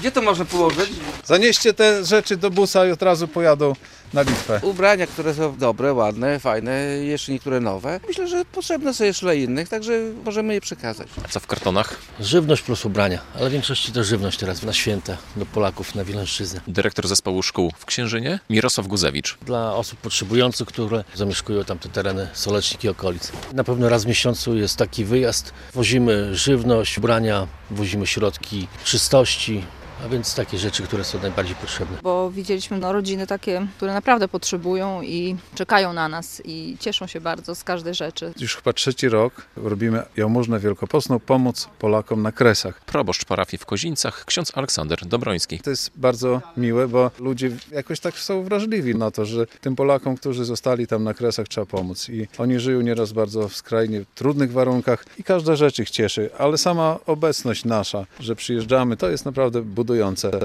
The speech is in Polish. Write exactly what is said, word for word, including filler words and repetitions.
Gdzie to można położyć? Zanieście te rzeczy do busa i od razu pojadą na Litwę. Ubrania, które są dobre, ładne, fajne, jeszcze niektóre nowe. Myślę, że potrzebne są jeszcze dla innych, także możemy je przekazać. A co w kartonach? Żywność plus ubrania, ale w większości to żywność teraz na święta do Polaków, na Wileńszczyznę. Dyrektor zespołu szkół w Księżynie, Mirosław Guzewicz. Dla osób potrzebujących, które zamieszkują tamte tereny Solecznik i okolic. Na pewno raz w miesiącu jest taki wyjazd. Wozimy żywność, ubrania, wozimy środki czystości, a więc takie rzeczy, które są najbardziej potrzebne. Bo widzieliśmy no, rodziny takie, które naprawdę potrzebują i czekają na nas i cieszą się bardzo z każdej rzeczy. Już chyba trzeci rok robimy jałmużnę wielkopostną, pomóc Polakom na Kresach. Proboszcz parafii w Kozińcach, ksiądz Aleksander Dobroński. To jest bardzo miłe, bo ludzie jakoś tak są wrażliwi na to, że tym Polakom, którzy zostali tam na Kresach, trzeba pomóc. I oni żyją nieraz bardzo w skrajnie trudnych warunkach i każda rzecz ich cieszy, ale sama obecność nasza, że przyjeżdżamy, to jest naprawdę budujące.